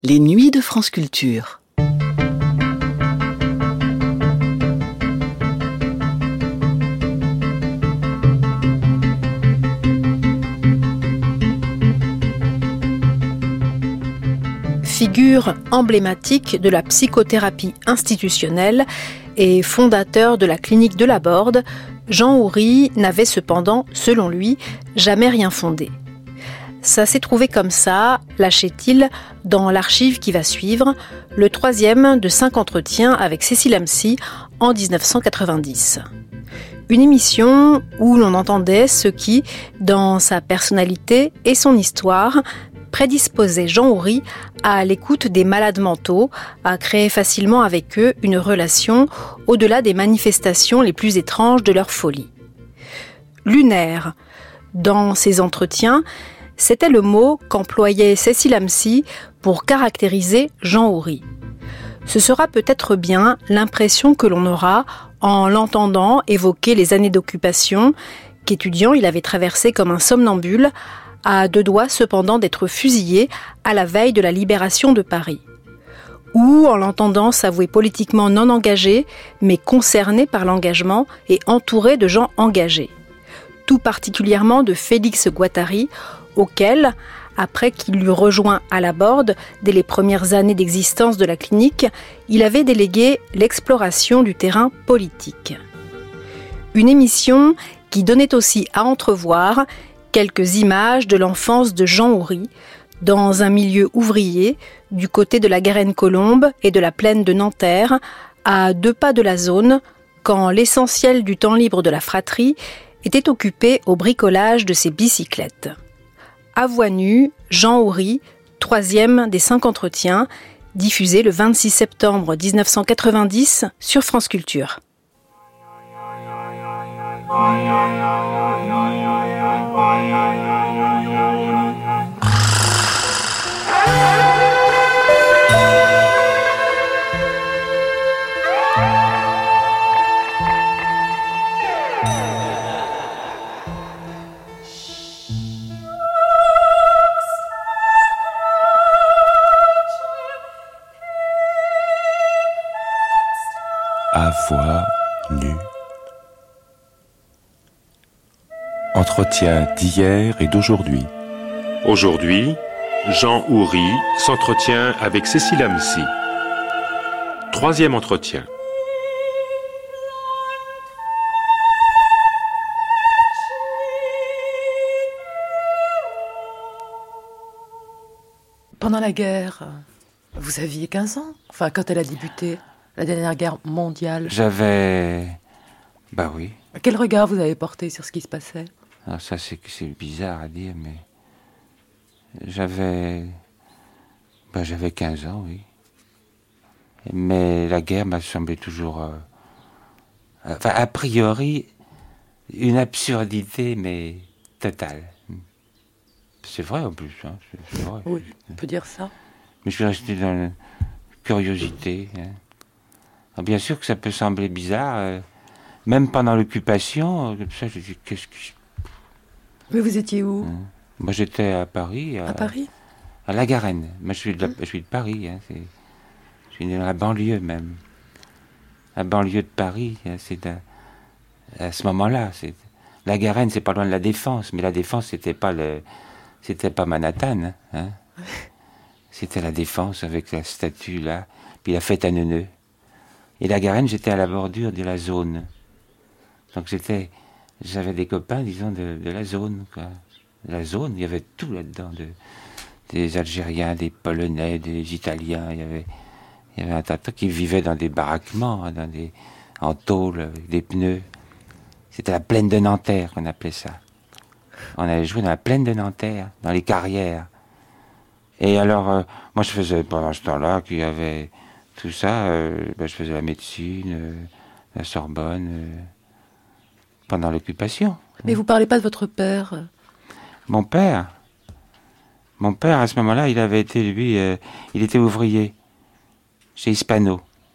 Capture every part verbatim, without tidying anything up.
Les nuits de France Culture. Figure emblématique de la psychothérapie institutionnelle et fondateur de la clinique de la Borde, Jean Oury n'avait cependant, selon lui, jamais rien fondé. Ça s'est trouvé comme ça, lâchait-il, dans l'archive qui va suivre, le troisième de cinq entretiens avec Cécile Amsy en dix-neuf cent quatre-vingt-dix. Une émission où l'on entendait ce qui, dans sa personnalité et son histoire, prédisposait Jean Oury à l'écoute des malades mentaux, à créer facilement avec eux une relation au-delà des manifestations les plus étranges de leur folie. Lunaire. Dans ces entretiens, c'était le mot qu'employait Cécile Amsy pour caractériser Jean Oury. Ce sera peut-être bien l'impression que l'on aura en l'entendant évoquer les années d'occupation qu'étudiant il avait traversées comme un somnambule, à deux doigts cependant d'être fusillé à la veille de la libération de Paris. Ou en l'entendant s'avouer politiquement non engagé, mais concerné par l'engagement et entouré de gens engagés. Tout particulièrement de Félix Guattari, auquel, après qu'il eut rejoint à la Borde, dès les premières années d'existence de la clinique, il avait délégué l'exploration du terrain politique. Une émission qui donnait aussi à entrevoir quelques images de l'enfance de Jean Oury, dans un milieu ouvrier, du côté de la Garenne-Colombe et de la plaine de Nanterre, à deux pas de la zone, quand l'essentiel du temps libre de la fratrie était occupé au bricolage de ses bicyclettes. À voix nue, Jean Oury, troisième des cinq entretiens, diffusé le vingt-six septembre dix-neuf cent quatre-vingt-dix sur France Culture. À voix nue. Entretien d'hier et d'aujourd'hui. Aujourd'hui, Jean Oury s'entretient avec Cécile Amsy. Troisième entretien. Pendant la guerre, vous aviez quinze ans? Enfin, quand elle a débuté, la dernière guerre mondiale. J'avais... Bah oui. Quel regard vous avez porté sur ce qui se passait? Alors ça, c'est, c'est bizarre à dire, mais... J'avais... Bah, j'avais quinze ans, oui. Mais la guerre m'a semblé toujours... Euh... Enfin, a priori, une absurdité, mais totale. C'est vrai, en plus. Hein. C'est, c'est vrai. Oui, on peut dire ça. Mais je suis resté dans la curiosité. Hein. Alors, bien sûr que ça peut sembler bizarre... Euh... Même pendant l'occupation, comme ça, je dis, qu'est-ce que... Mais vous étiez où? Hein? Moi, j'étais à Paris. À, à Paris À la Garenne. Moi, je suis de, la, je suis de Paris. Hein, c'est, je suis dans la banlieue, même. La banlieue de Paris, hein, c'est à, à ce moment-là. C'est, la Garenne, c'est pas loin de la Défense. Mais la Défense, c'était pas le... C'était pas Manhattan. Hein, c'était la Défense avec la statue, là. Puis la fête à Neuneu. Et la Garenne, j'étais à la bordure de la zone. Donc j'étais, j'avais des copains, disons, de, de la zone, quoi. De la zone, il y avait tout là-dedans, de, des Algériens, des Polonais, des Italiens, il y avait, il y avait un tas qui vivaient dans des baraquements, hein, dans des, en tôle, avec des pneus. C'était la plaine de Nanterre qu'on appelait ça. On allait jouer dans la plaine de Nanterre, dans les carrières. Et alors, euh, moi je faisais, pendant ce temps-là, qu'il y avait tout ça, euh, ben, je faisais la médecine, euh, la Sorbonne, euh, pendant l'occupation. Mais vous parlez pas de votre père? Mon père Mon père, à ce moment-là, il avait été, lui, euh, il était ouvrier chez Hispano.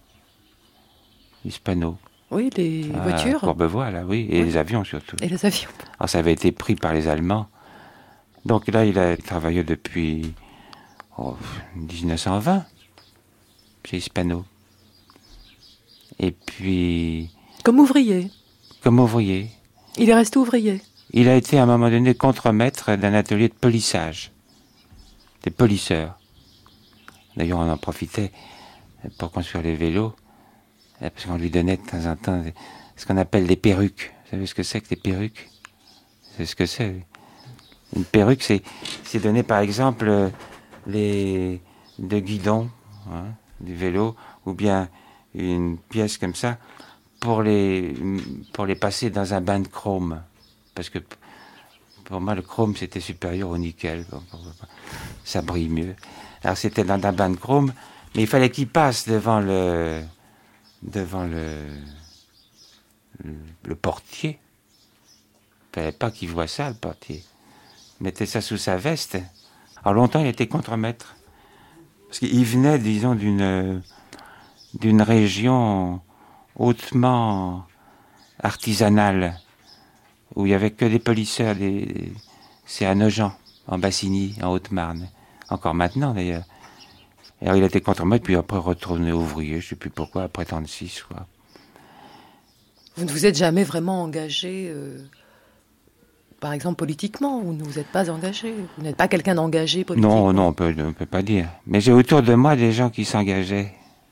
Hispano. Oui, les ah, voitures. Courbevoie, là, oui, et oui. les avions surtout. Et les avions. Alors, ça avait été pris par les Allemands. Donc là, il a travaillé depuis oh, dix-neuf cent vingt, chez Hispano. Et puis... Comme ouvrier. Comme ouvrier. Il est resté ouvrier. Il a été à un moment donné contremaître d'un atelier de polissage. Des polisseurs. D'ailleurs, on en profitait pour construire les vélos, parce qu'on lui donnait de temps en temps ce qu'on appelle des perruques. Vous savez ce que c'est que des perruques? C'est ce que c'est. Une perruque, c'est, c'est donner par exemple les deux guidons, hein, du vélo, ou bien une pièce comme ça, pour les, pour les passer dans un bain de chrome. Parce que pour moi, le chrome, c'était supérieur au nickel. Ça brille mieux. Alors c'était dans un bain de chrome, mais il fallait qu'il passe devant le, devant le, le, le portier. Il ne fallait pas qu'il voie ça, le portier. Il mettait ça sous sa veste. Alors longtemps, il était contremaître. Parce qu'il venait, disons, d'une, d'une région hautement artisanale, où il n'y avait que des polisseurs. Des, c'est à Nogent, en Bassigny, en Haute-Marne. Encore maintenant, d'ailleurs. Alors il était contremaître, puis après retourné ouvrier, je ne sais plus pourquoi, après trente-six, quoi. Vous ne vous êtes jamais vraiment engagé, euh, par exemple, politiquement? Vous ne vous êtes pas engagé? Vous n'êtes pas quelqu'un d'engagé politiquement? Non, non, on peut, on peut pas dire. Mais j'ai autour de moi des gens qui s'engageaient.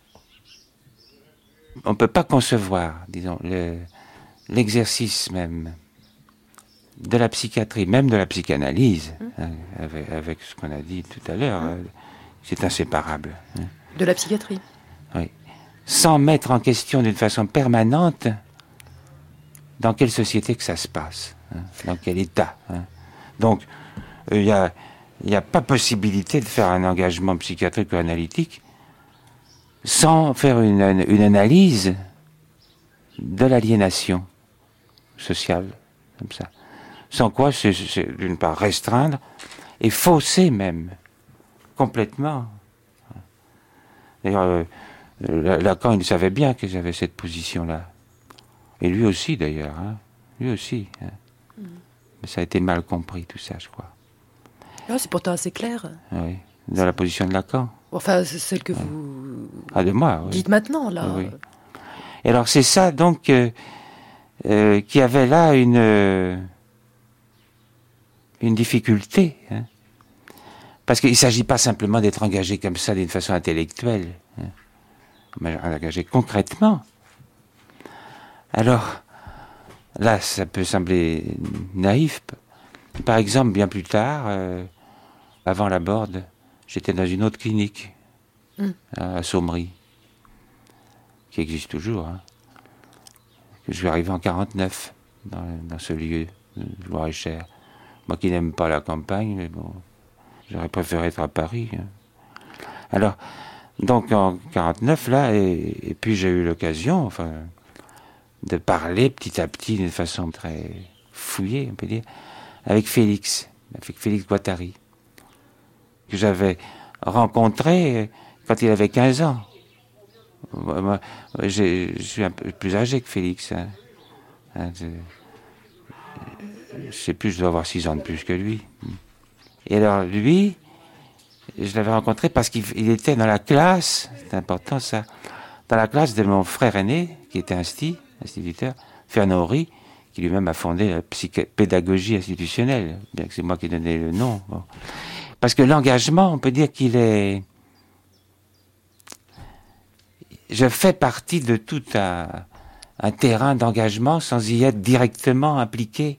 On ne peut pas concevoir, disons, le, l'exercice même de la psychiatrie, même de la psychanalyse, mmh. hein, avec, avec ce qu'on a dit tout à l'heure, mmh. euh, c'est inséparable. Hein. De la psychiatrie? Oui. Sans mettre en question d'une façon permanente dans quelle société que ça se passe, hein, dans quel état. Hein. Donc, il n'y a, y a pas possibilité de faire un engagement psychiatrique ou analytique sans faire une, une analyse de l'aliénation sociale, comme ça. Sans quoi, c'est, c'est d'une part restreindre et fausser même, complètement. D'ailleurs, euh, Lacan, il savait bien que j'avais cette position-là. Et lui aussi, d'ailleurs. Hein. Lui aussi. Hein. Mm. Mais ça a été mal compris, tout ça, je crois. Ah, c'est pourtant assez clair. Oui, dans la position de Lacan. Enfin, c'est celle que ouais. vous ah, de moi, oui. dites maintenant, là. Oui. Et alors, c'est ça, donc, euh, euh, qui avait là une, euh, une difficulté. Hein. Parce qu'il ne s'agit pas simplement d'être engagé comme ça d'une façon intellectuelle, hein, mais engagé concrètement. Alors, là, ça peut sembler naïf. Par exemple, bien plus tard, euh, avant la Borde, j'étais dans une autre clinique, mm. à Saumery, qui existe toujours. Hein. Je suis arrivé en quarante-neuf dans, dans ce lieu de Loir-et-Cher. Moi qui n'aime pas la campagne, mais bon, j'aurais préféré être à Paris. Hein. Alors, donc en quarante-neuf, là, et, et puis j'ai eu l'occasion, enfin, de parler petit à petit d'une façon très fouillée, on peut dire, avec Félix, avec Félix Guattari, que j'avais rencontré quand il avait quinze ans. Moi, j'ai, je suis un peu plus âgé que Félix. Hein. Hein, je, je sais plus, je dois avoir six ans de plus que lui. Et alors, lui, je l'avais rencontré parce qu'il il était dans la classe, c'est important ça, dans la classe de mon frère aîné, qui était insti, instituteur, Fernand Horry, qui lui-même a fondé la psyché- pédagogie institutionnelle, bien que c'est moi qui ai donné le nom. Bon. Parce que l'engagement, on peut dire qu'il est... Je fais partie de tout un, un terrain d'engagement sans y être directement impliqué.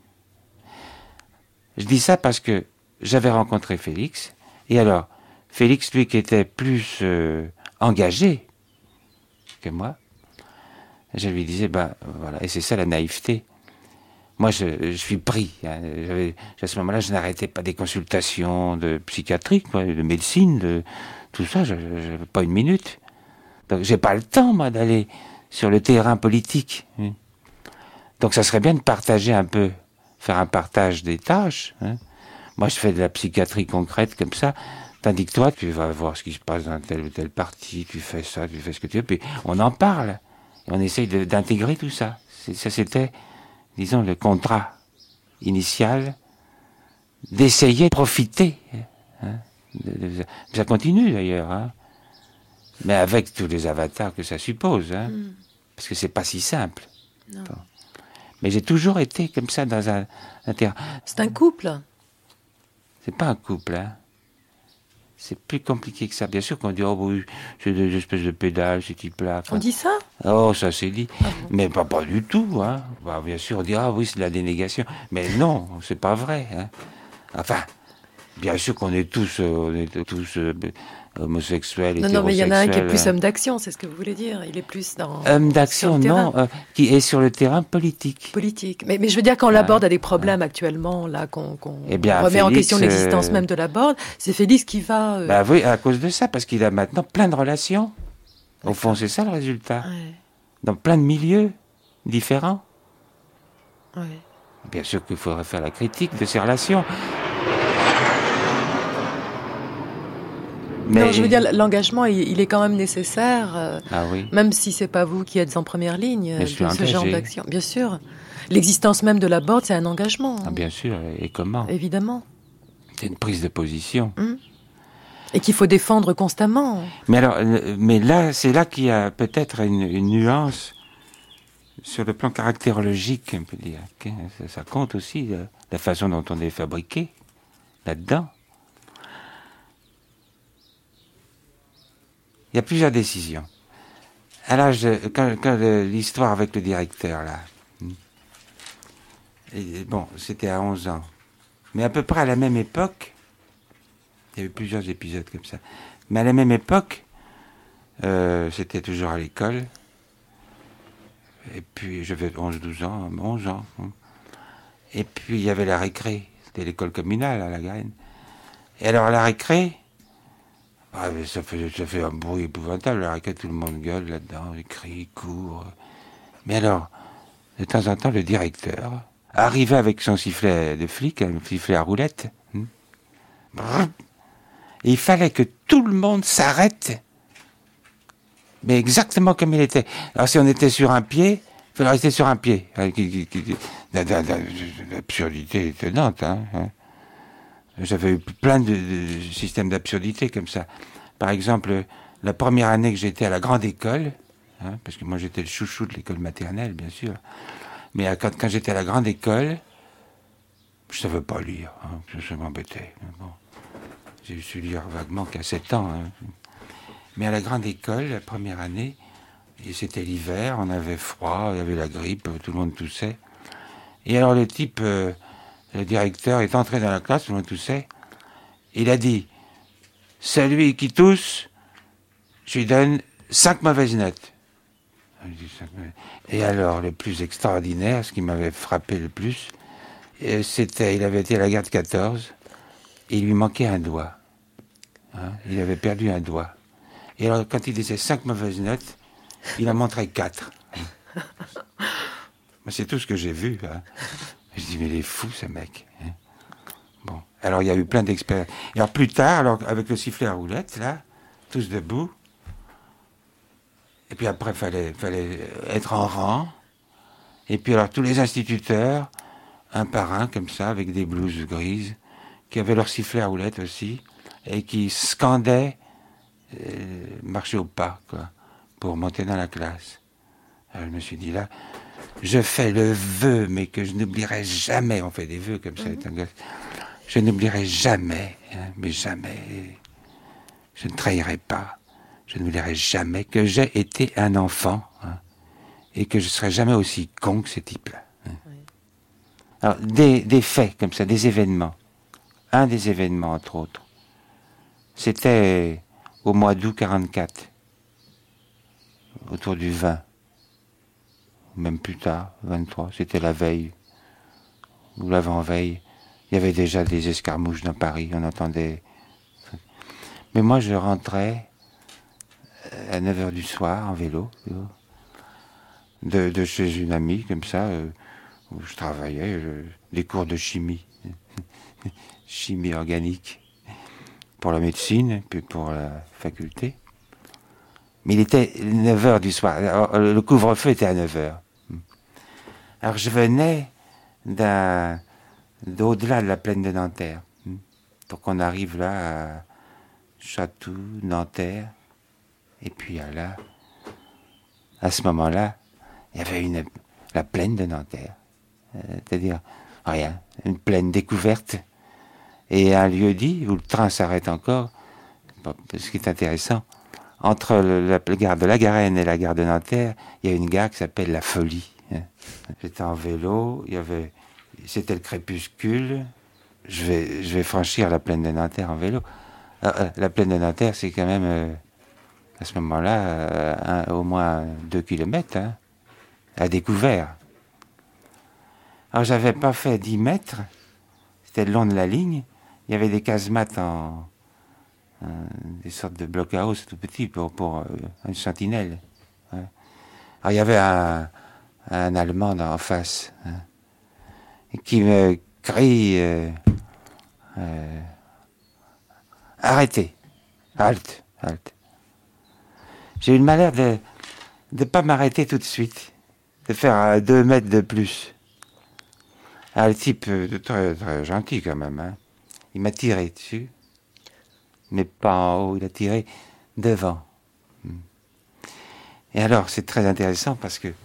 Je dis ça parce que j'avais rencontré Félix, et alors, Félix, lui, qui était plus euh, engagé que moi, je lui disais, ben voilà, et c'est ça la naïveté. Moi, je, je suis pris. Hein. J'avais, à ce moment-là, je n'arrêtais pas des consultations de psychiatrie, quoi, de médecine, de tout ça, je n'avais pas une minute. Donc, j'ai pas le temps, moi, d'aller sur le terrain politique. Hein. Donc, ça serait bien de partager un peu, faire un partage des tâches. Hein. Moi, je fais de la psychiatrie concrète comme ça, tandis que toi, tu vas voir ce qui se passe dans tel ou tel parti, tu fais ça, tu fais ce que tu veux, puis on en parle. Et on essaye de, d'intégrer tout ça. C'est, ça, c'était, disons, le contrat initial d'essayer de profiter hein, de, de, ça continue d'ailleurs, hein. Mais avec tous les avatars que ça suppose, hein. Mm. Parce que c'est pas si simple. Non. Bon. Mais j'ai toujours été comme ça dans un, un terrain. C'est un couple. C'est pas un couple, hein. C'est plus compliqué que ça. Bien sûr qu'on dit, oh oui, c'est des espèces de pédales, ces types-là. Enfin, on dit ça? Oh, ça c'est dit. Ah bon. Mais pas, pas du tout, hein. Bah, bien sûr, on dit, ah oui, c'est de la dénégation. Mais non, c'est pas vrai, hein. Enfin, bien sûr qu'on est tous, euh, on est tous euh, homosexuels, non, non, mais il y en a un qui est plus homme d'action, c'est ce que vous voulez dire. Il est plus dans... Homme d'action, non, euh, qui est sur le terrain politique. Politique. Mais, mais je veux dire, quand la Borde a des problèmes ah. actuellement, là, qu'on, qu'on eh bien, remet Félix, en question l'existence euh... même de la Borde, c'est Félix qui va... Euh... Bah oui, à cause de ça, parce qu'il a maintenant plein de relations. Au fond, c'est ça le résultat. Ouais. Dans plein de milieux différents. Ouais. Bien sûr qu'il faudrait faire la critique de ces relations. Mais non, je veux dire, l'engagement, il est quand même nécessaire, euh, ah oui. même si c'est pas vous qui êtes en première ligne de ce engagé. Genre d'action. Bien sûr, l'existence même de la Borde, c'est un engagement. Ah, bien sûr, et comment? Évidemment. C'est une prise de position. Hum. Et qu'il faut défendre constamment. Mais alors, mais là, c'est là qu'il y a peut-être une, une nuance sur le plan caractérologique, on peut dire. Ça, ça compte aussi, la, la façon dont on est fabriqué là-dedans. Il y a plusieurs décisions. À l'âge de, quand, quand l'histoire avec le directeur, là, et bon, c'était à onze ans, mais à peu près à la même époque, il y a eu plusieurs épisodes comme ça, mais à la même époque, euh, c'était toujours à l'école, et puis j'avais onze douze ans, onze ans, et puis il y avait la récré, c'était l'école communale à La Garenne, et alors à la récré, ah, mais ça, fait, ça fait un bruit épouvantable, la récré, tout le monde gueule là-dedans, il crie, il court. Mais alors, de temps en temps, le directeur arrivait avec son sifflet de flic, un sifflet à roulette. Et il fallait que tout le monde s'arrête, mais exactement comme il était. Alors si on était sur un pied, il fallait rester sur un pied. L'absurdité étonnante, hein. J'avais eu plein de, de systèmes d'absurdité comme ça. Par exemple, la première année que j'étais à la grande école, hein, parce que moi j'étais le chouchou de l'école maternelle, bien sûr, mais quand, quand j'étais à la grande école, je savais pas lire, hein, ça m'embêtait. Bon, j'ai su lire vaguement qu'à sept ans. Hein. Mais à la grande école, la première année, et c'était l'hiver, on avait froid, il y avait la grippe, tout le monde toussait. Et alors le type... Euh, Le directeur est entré dans la classe, tout le monde toussait. Il a dit, celui qui tousse, je lui donne cinq mauvaises notes. Et alors, le plus extraordinaire, ce qui m'avait frappé le plus, c'était, il avait été à la guerre de quatorze, et il lui manquait un doigt. Hein, il avait perdu un doigt. Et alors, quand il disait cinq mauvaises notes, il en montrait quatre. C'est tout ce que j'ai vu, hein. Je dis, mais il est fou, ce mec. Hein. Bon, alors il y a eu plein d'expériences. Et alors plus tard, alors, avec le sifflet à roulette, là, tous debout, et puis après, il fallait, fallait être en rang, et puis alors tous les instituteurs, un par un, comme ça, avec des blouses grises, qui avaient leur sifflet à roulette aussi, et qui scandaient, euh, marcher au pas, quoi, pour monter dans la classe. Alors je me suis dit, là... Je fais le vœu, mais que je n'oublierai jamais, on fait des vœux comme ça, mmh. Je n'oublierai jamais, hein, mais jamais, je ne trahirai pas, je n'oublierai jamais que j'ai été un enfant, hein, et que je ne serai jamais aussi con que ces types-là. Hein. Oui. Alors, des, des faits comme ça, des événements. Un des événements, entre autres, c'était au mois d'août quarante-quatre, autour du vingt. Même plus tard, vingt-trois, c'était la veille, ou l'avant-veille. Il y avait déjà des escarmouches dans Paris, on entendait... Mais moi, je rentrais à neuf heures du soir, en vélo, de, de chez une amie, comme ça, euh, où je travaillais, je, des cours de chimie, chimie organique, pour la médecine, puis pour la faculté. Mais il était neuf heures du soir, alors, le couvre-feu était à neuf heures. Alors je venais d'un, d'au-delà de la plaine de Nanterre, pour qu'on arrive là Chatou, Nanterre. Et puis là, à ce moment-là, il y avait une, la plaine de Nanterre. Euh, c'est-à-dire, rien, une plaine découverte. Et un lieu dit où le train s'arrête encore. Bon, ce qui est intéressant, entre le, la, la gare de la Garenne et la gare de Nanterre, il y a une gare qui s'appelle La Folie. Hein. J'étais en vélo, il y avait, c'était le crépuscule. Je vais, je vais franchir la plaine de Nanterre en vélo. Euh, la plaine de Nanterre, c'est quand même, euh, à ce moment-là, euh, un, au moins deux kilomètres, hein, à découvert. Alors, j'avais pas fait dix mètres, c'était le long de la ligne. Il y avait des casemates en, en des sortes de blockhouse tout petits pour, pour euh, une sentinelle. Hein. Alors, il y avait un, un Allemand en face, hein, qui me crie euh, euh, arrêtez, halte, halte. J'ai eu le malheur de ne pas m'arrêter tout de suite, de faire euh, deux mètres de plus. Alors, le type euh, très, très gentil quand même, hein. Il m'a tiré dessus, mais pas en haut, il a tiré devant. Et alors, c'est très intéressant parce que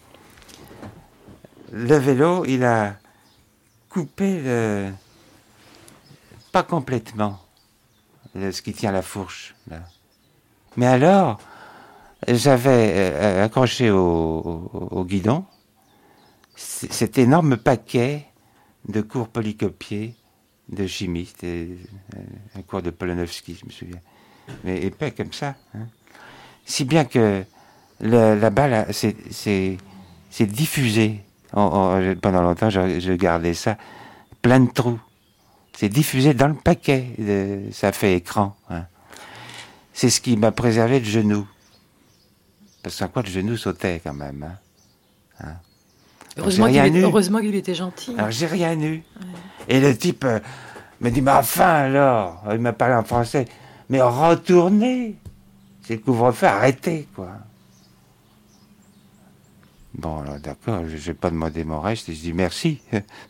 le vélo, il a coupé le... pas complètement le, ce qui tient la fourche, là. Mais alors, j'avais euh, accroché au, au, au guidon cet énorme paquet de cours polycopiés de chimie. C'était un cours de Polonowski, je me souviens. Mais épais comme ça. Hein. Si bien que le, la balle s'est diffusée. On, on, pendant longtemps, je, je gardais ça. Plein de trous. C'est diffusé dans le paquet. De, ça fait écran. Hein. C'est ce qui m'a préservé le genou. Parce qu'en quoi le genou sautait quand même. Hein. Hein. Heureusement qu'il était, heureusement qu'il était gentil. Alors j'ai rien eu. Ouais. Et le type euh, me dit, mais enfin alors, il m'a parlé en français, mais retournez, c'est le couvre-feu, arrêtez, quoi. Bon, alors d'accord, je n'ai pas demandé mon reste, et je dis merci.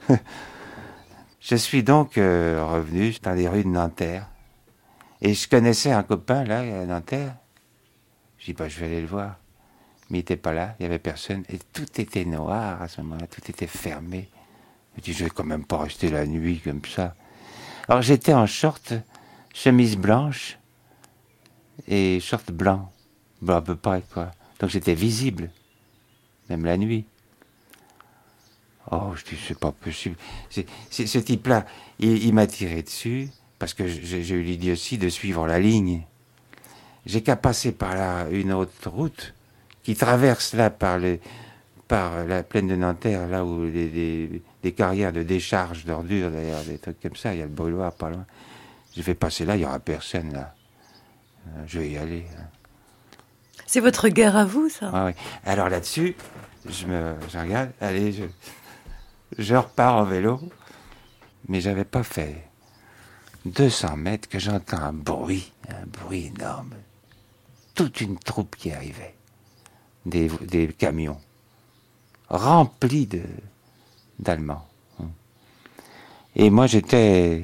Je suis donc euh, revenu dans les rues de Nanterre, et je connaissais un copain, là, à Nanterre. Je dis, bah, je vais aller le voir. Mais il n'était pas là, il n'y avait personne, et tout était noir à ce moment-là, tout était fermé. Je dis, je vais quand même pas rester la nuit comme ça. Alors j'étais en short, chemise blanche et short blanc, bon, à peu près quoi. Donc j'étais visible, même la nuit. Oh, je dis, c'est pas possible. C'est, c'est, ce type-là, il, il m'a tiré dessus parce que j'ai, j'ai eu l'idiotie de suivre la ligne. J'ai qu'à passer par là une autre route qui traverse là par les... par la plaine de Nanterre, là où des, des, des carrières de décharge d'ordures, d'ailleurs, des trucs comme ça, il y a le brûloir pas loin. Je vais passer là, il n'y aura personne là. Je vais y aller. Hein. C'est votre guerre à vous, ça? Ah, oui. Alors là-dessus, je me je regarde, allez, je, je repars en vélo, mais j'avais pas fait deux cents mètres que j'entends un bruit, un bruit énorme. Toute une troupe qui arrivait, des, des camions. Rempli de, d'Allemands. Et moi, j'étais,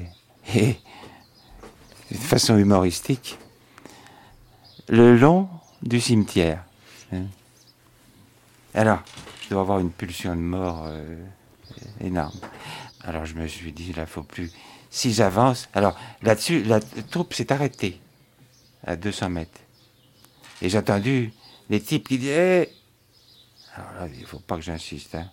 de façon humoristique, le long du cimetière. Alors, je dois avoir une pulsion de mort euh, énorme. Alors, je me suis dit, là, il ne faut plus... Si j'avance... Alors, là-dessus, la troupe s'est arrêtée à deux cents mètres. Et j'ai entendu les types qui disaient... Alors là, il ne faut pas que j'insiste. Hein.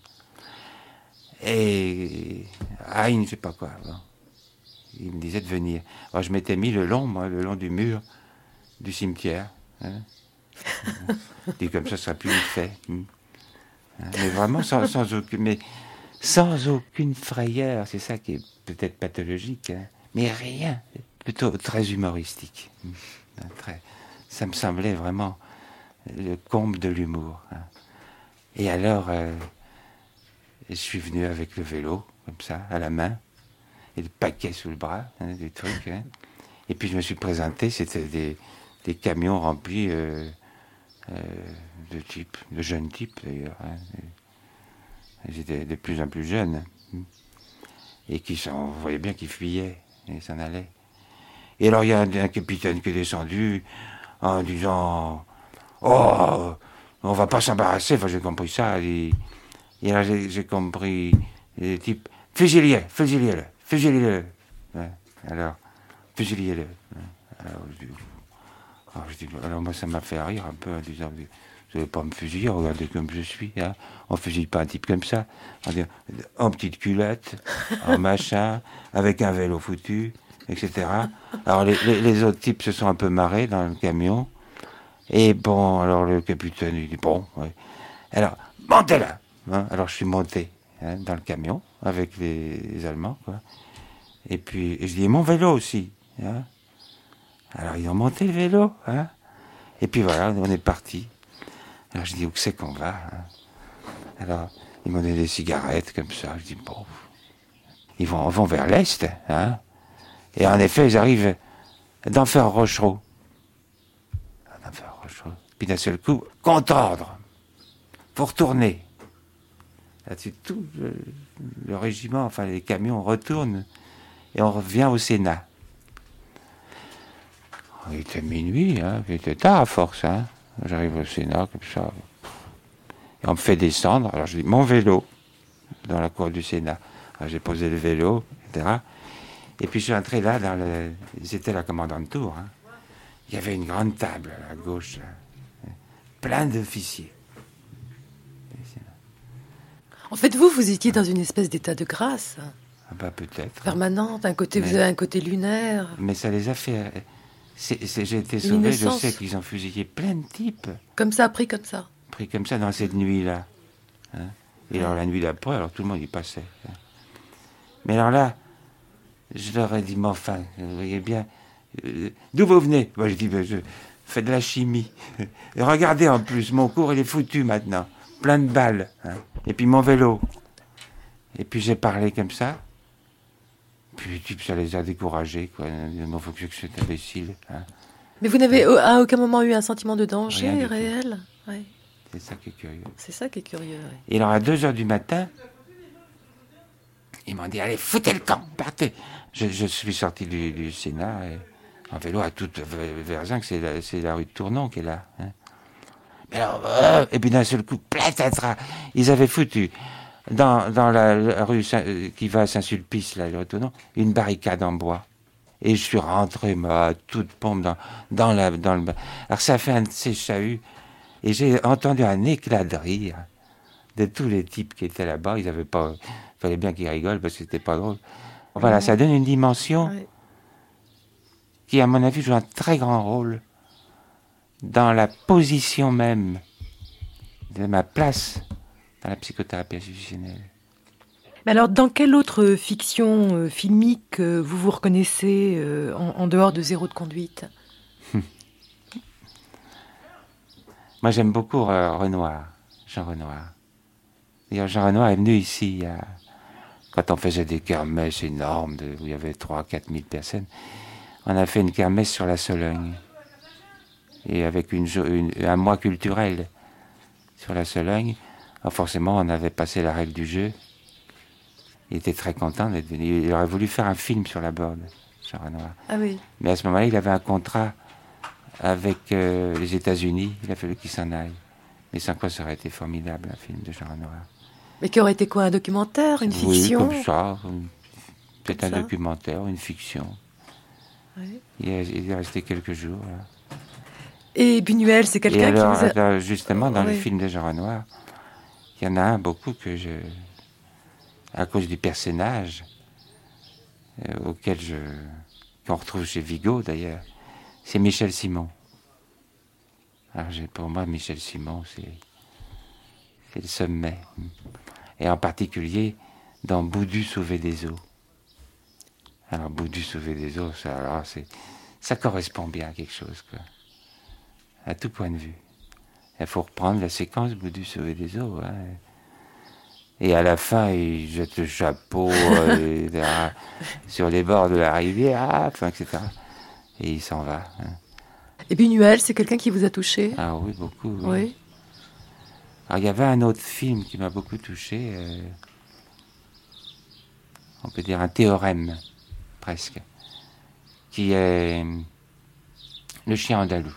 Et... Ah, il ne sait pas quoi. Bon. Il me disait de venir. Alors, je m'étais mis le long, moi, le long du mur du cimetière. Hein. Et comme ça, ça sera plus vite fait. Hein. Mais vraiment sans, sans, aucune, mais sans aucune frayeur. C'est ça qui est peut-être pathologique. Hein. Mais rien. Plutôt très humoristique. Hein. Très... Ça me semblait vraiment le comble de l'humour. Hein. Et alors, euh, je suis venu avec le vélo, comme ça, à la main, et le paquet sous le bras, hein, des trucs. Hein. Et puis je me suis présenté, c'était des, des camions remplis euh, euh, de types, de jeunes types d'ailleurs. Hein. Ils étaient de plus en plus jeunes. Hein. Et qui sont, on voyait bien qu'ils fuyaient, et s'en allaient. Et alors, il y a un, un capitaine qui est descendu en disant « Oh, on va pas s'embarrasser. » Enfin, j'ai compris ça. Et, et alors, j'ai, j'ai compris les types « Fusilier, fusilier-le, fusilier-le. Ouais, » Alors, fusilier-le. Alors, je dis, alors, je dis, alors, moi, ça m'a fait rire un peu en disant « Vous n'allez pas me fusiller, regardez comme je suis. Hein. On ne fusille pas un type comme ça. On dit, en petite culotte, en machin, avec un vélo foutu. » et cetera. Alors les, les, les autres types se sont un peu marrés dans le camion. Et bon, alors le capitaine, il dit, bon, ouais. Alors, montez là hein. Alors je suis monté hein, dans le camion avec les, les Allemands, quoi. Et puis, et je dis, mon vélo aussi. Hein. Alors ils ont monté le vélo. Hein. Et puis voilà, on est parti. Alors je dis, où c'est qu'on va hein. Alors, ils m'ont donné des cigarettes comme ça. Je dis, bon, ils vont, vont vers l'Est, hein. Et en effet, ils arrivent d'Enfer Rochereau. D'Enfer Rochereau. Puis d'un seul coup, contre-ordre. Faut retourner. Là-dessus, tout le, le régiment, enfin les camions retournent et on revient au Sénat. Il était minuit, hein, il était tard à force. Hein. J'arrive au Sénat comme ça. Et on me fait descendre. Alors je dis, mon vélo, dans la cour du Sénat. Alors, j'ai posé le vélo, et cetera. Et puis je suis entré là, dans le... c'était la commandante tour. Hein. Il y avait une grande table à gauche, là, plein d'officiers. En fait, vous, vous étiez dans une espèce d'état de grâce. Ah bah peut-être. Permanente, un côté, mais, vous avez un côté lunaire. Mais ça les a fait... C'est, c'est, j'ai été sauvé, je sais qu'ils ont fusillé plein de types. Comme ça, pris comme ça. Pris comme ça dans cette nuit-là. Hein. Et alors la nuit d'après, alors tout le monde y passait. Hein. Mais alors là, je leur ai dit, mais enfin, vous voyez bien, euh, d'où vous venez? Moi, je dis, ben, je fais de la chimie. Et regardez en plus, mon cours, il est foutu maintenant. Plein de balles. Hein. Et puis mon vélo. Et puis j'ai parlé comme ça. Puis les types, ça les a découragés, quoi. Il faut que c'est imbécile. Hein. Mais vous n'avez à aucun moment eu un sentiment de danger réel? Ouais. C'est ça qui est curieux. C'est ça qui est curieux, ouais. Et alors, à deux heures du matin, ils m'ont dit, allez, foutez le camp, partez. Je, je suis sorti du, du Sénat et, en vélo à toute Verzinc, c'est la, c'est la rue de Tournon qui est là. Hein. Mais alors, euh, et puis d'un seul coup, platatra, ils avaient foutu dans, dans la, la rue Saint, qui va à Saint-Sulpice, là, le rue de Tournon, une barricade en bois. Et je suis rentré, moi, à toute pompe dans, dans, la, dans le... Alors ça a fait un de ces chahuts, et j'ai entendu un éclat de rire de tous les types qui étaient là-bas. Ils avaient pas... Il fallait bien qu'ils rigolent parce que c'était pas drôle. Voilà, ça donne une dimension oui. qui, à mon avis, joue un très grand rôle dans la position même de ma place dans la psychothérapie institutionnelle. Mais alors, dans quelle autre fiction euh, filmique euh, vous vous reconnaissez euh, en, en dehors de Zéro de conduite? Moi, j'aime beaucoup euh, Renoir, Jean Renoir. D'ailleurs, Jean Renoir est venu ici, euh, quand on faisait des kermesses énormes, de, où il y avait trois à quatre mille personnes. On a fait une kermesse sur la Sologne. Et avec une, une, un mois culturel sur la Sologne, alors forcément, on avait passé la règle du jeu. Il était très content d'être venu. Il aurait voulu faire un film sur la Borde, Jean Renoir. Ah oui. Mais à ce moment-là, il avait un contrat avec euh, les États-Unis. Il a fallu qu'il s'en aille. Mais sans quoi, ça aurait été formidable, un film de Jean Renoir. Mais qui aurait été quoi, un documentaire, une fiction? Oui, comme ça. Peut-être comme un ça. documentaire, une fiction. Oui. Il, est, il est resté quelques jours. Là. Et Buñuel, c'est quelqu'un alors, qui vous a... alors, justement, dans oui. les films de Jean Renoir, il y en a un beaucoup que je... à cause du personnage euh, auquel je... qu'on retrouve chez Vigo, d'ailleurs, c'est Michel Simon. Alors, j'ai, pour moi, Michel Simon, c'est... c'est le sommet. Et en particulier, dans Boudu sauvé des eaux. Alors, Boudu sauvé des eaux, ça, alors, c'est... ça correspond bien à quelque chose, quoi. À tout point de vue. Il faut reprendre la séquence Boudu sauvé des eaux, hein. Et à la fin, il jette le chapeau euh, et, sur les bords de la rivière, enfin, et cetera. Et il s'en va. Hein. Et Buñuel, c'est quelqu'un qui vous a touché? Ah oui, beaucoup. Oui. oui. Alors, il y avait un autre film qui m'a beaucoup touché. Euh, on peut dire un théorème, presque, qui est le chien andalou.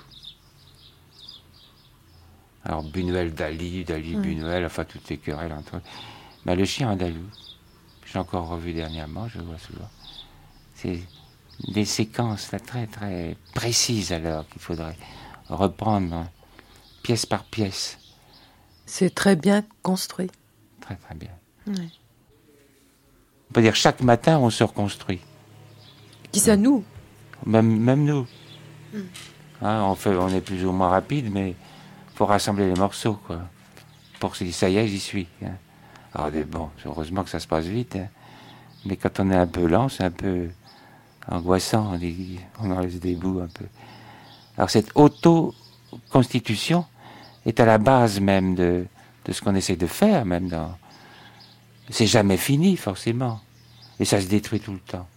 Alors Buñuel, Dali, Dali, mmh. Buñuel, enfin toutes les querelles entre eux. Mais le chien andalou, j'ai encore revu dernièrement, je le vois souvent. C'est des séquences là, très très précises alors qu'il faudrait reprendre pièce par pièce. C'est très bien construit. Très très bien. Oui. On peut dire chaque matin on se reconstruit. Qui ça, nous ? Même, même nous. Mm. Hein, on, fait, on est plus ou moins rapide, mais il faut rassembler les morceaux, quoi. Pour se dire, ça y est, j'y suis. Hein. Alors, bon, heureusement que ça se passe vite, hein. Mais quand on est un peu lent, c'est un peu angoissant. On, dit, on en laisse des bouts un peu. Alors, cette auto-constitution est à la base même de, de ce qu'on essaie de faire, même dans... C'est jamais fini, forcément. Et ça se détruit tout le temps.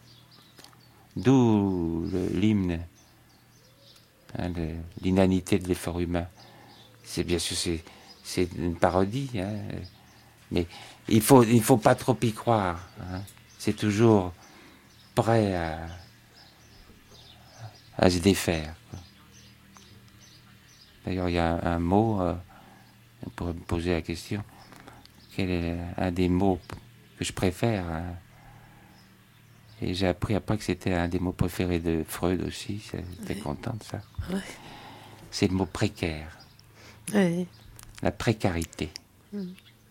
D'où le, l'hymne, hein, de l'inanité de l'effort humain. C'est bien sûr c'est, c'est une parodie, hein, mais il faut il faut pas trop y croire. Hein. C'est toujours prêt à, à se défaire. Quoi. D'ailleurs, il y a un, un mot, euh, on pourrait me poser la question, quel est un des mots que je préfère, hein. Et j'ai appris après que c'était un des mots préférés de Freud aussi. J'étais oui. content de ça. Oui. C'est le mot précaire. Oui. La précarité. Mm.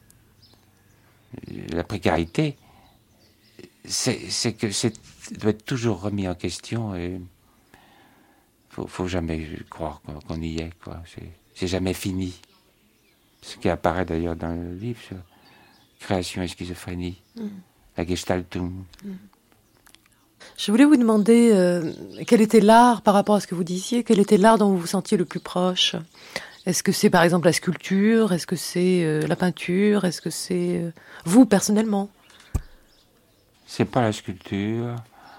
La précarité, c'est, c'est que c'est doit être toujours remis en question. Et faut, faut jamais croire qu'on, qu'on y est, quoi. C'est, c'est jamais fini. Ce qui apparaît d'ailleurs dans le livre sur création et schizophrénie, mm. la Gestaltung. Mm. Je voulais vous demander euh, quel était l'art par rapport à ce que vous disiez, quel était l'art dont vous vous sentiez le plus proche. Est-ce que c'est par exemple la sculpture ? Est-ce que c'est euh, la peinture ? Est-ce que c'est euh, vous personnellement ? C'est pas la sculpture,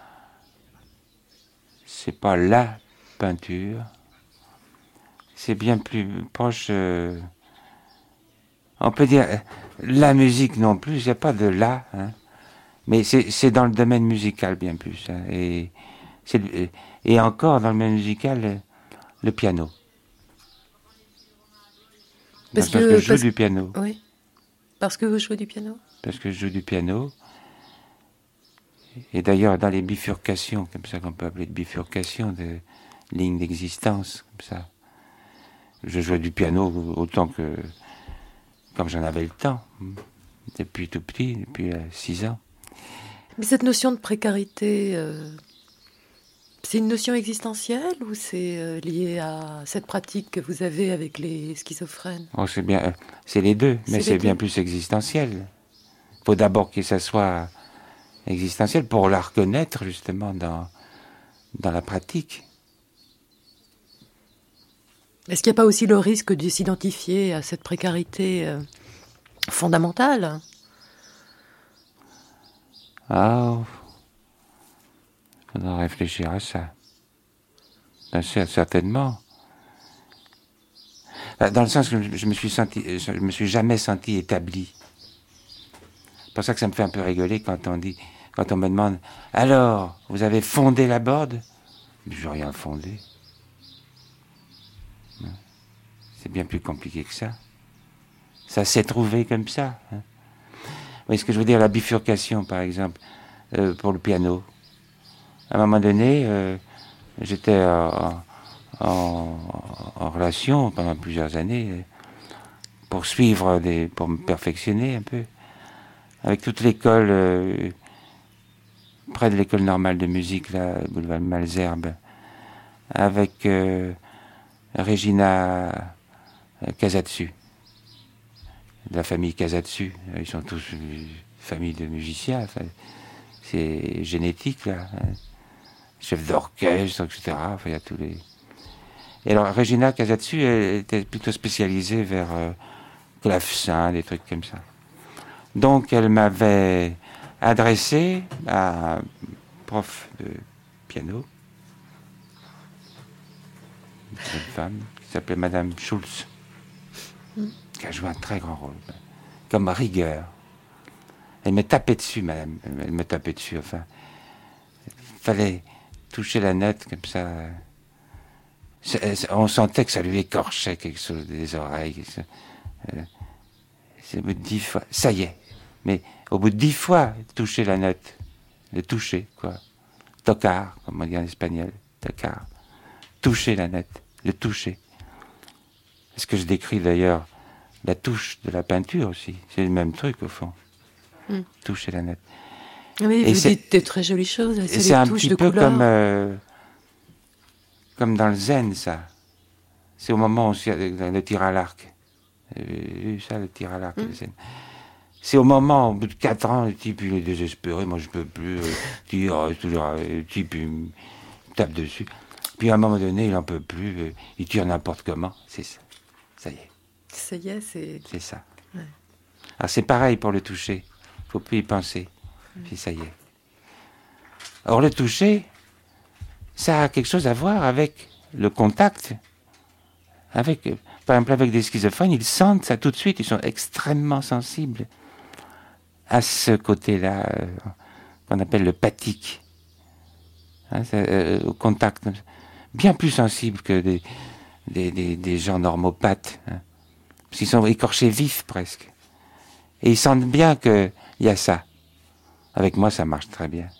c'est pas la peinture, c'est bien plus proche. Euh, on peut dire la musique non plus, il n'y a pas de la. Hein. Mais c'est, c'est dans le domaine musical bien plus. Hein, et, c'est, et encore dans le domaine musical, le piano. Parce, parce que, que je joue parce... du piano. Oui. Parce que vous jouez du piano ? Parce que je joue du piano. Et d'ailleurs, dans les bifurcations, comme ça qu'on peut appeler de bifurcations, de lignes d'existence, comme ça, je jouais du piano autant que, comme j'en avais le temps, depuis tout petit, depuis six ans. Mais cette notion de précarité, euh, c'est une notion existentielle ou c'est euh, lié à cette pratique que vous avez avec les schizophrènes ? Oh, c'est bien, euh, c'est les deux, mais c'est, c'est bien plus existentiel. Il faut d'abord que ça soit existentiel pour la reconnaître justement dans, dans la pratique. Est-ce qu'il n'y a pas aussi le risque de s'identifier à cette précarité euh, fondamentale ? Ah, il faudra réfléchir à ça. Ben, certainement. Dans le sens que je me suis senti, je me suis jamais senti établi. C'est pour ça que ça me fait un peu rigoler quand on dit, quand on me demande, alors, vous avez fondé la Borde ? Je n'ai rien fondé. C'est bien plus compliqué que ça. Ça s'est trouvé comme ça. Hein. Oui, ce que je veux dire, la bifurcation, par exemple, euh, pour le piano. À un moment donné, euh, j'étais en, en, en relation pendant plusieurs années pour suivre, des, pour me perfectionner un peu, avec toute l'école, euh, près de l'école normale de musique, là, boulevard Malesherbes, avec euh, Regina Casatsu. De la famille Casatsu, ils sont tous une famille de musiciens, enfin, c'est génétique là, hein. Chef d'orchestre, et cetera. Enfin, il y a tous les. Et alors Regina Casatsu, elle était plutôt spécialisée vers euh, clavecin, des trucs comme ça. Donc elle m'avait adressé à un prof de piano, une jeune femme qui s'appelait Madame Schulz. Mm. Qui a joué un très grand rôle, comme rigueur. Elle me tapait dessus, madame, elle me tapait dessus, enfin. Il fallait toucher la note comme ça. C'est, c'est, on sentait que ça lui écorchait quelque chose des oreilles. C'est, euh, c'est au bout de dix fois, ça y est. Mais au bout de dix fois, toucher la note, le toucher, quoi. Tocar, comme on dit en espagnol, tocar. Toucher la note, le toucher. C'est ce que je décris d'ailleurs, la touche de la peinture aussi. C'est le même truc au fond. Mm. Toucher la note. Oui, et vous c'est, dites de très jolies choses. C'est, c'est les un touches petit de peu couleur. comme, euh, comme dans le zen, ça. C'est au moment où le tir à l'arc. Vous avez vu ça, le tir à l'arc, mm. le zen. C'est au moment, au bout de quatre ans, le type il est désespéré, moi je peux plus, euh, tire, euh, toujours, euh, le type il me tape dessus. Puis à un moment donné, il en peut plus, euh, il tire n'importe comment, c'est ça. Ça y est. Ça y est, c'est... C'est ça. Ouais. Alors c'est pareil pour le toucher, faut plus y penser, mm. puis ça y est. Or le toucher, ça a quelque chose à voir avec le contact, avec, euh, par exemple avec des schizophrènes, ils sentent ça tout de suite, ils sont extrêmement sensibles à ce côté-là, euh, qu'on appelle le pathique, hein, euh, au contact, bien plus sensible que des, des, des, des gens normopathes, hein, parce qu'ils sont écorchés vifs presque. Et ils sentent bien qu'il y a ça. Avec moi, ça marche très bien.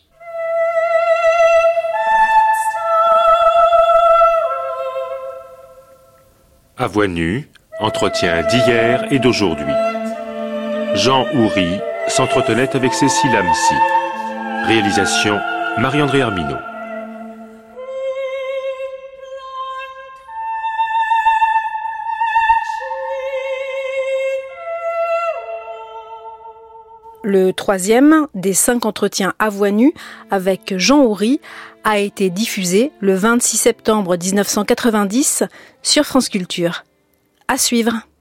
À voix nue, entretien d'hier et d'aujourd'hui. Jean Houry s'entretenait avec Cécile Amcy. Réalisation Marie-André Hermineau. Le troisième des cinq entretiens à voix nue avec Jean Houry a été diffusé le vingt-six septembre dix-neuf cent quatre-vingt-dix sur France Culture. À suivre.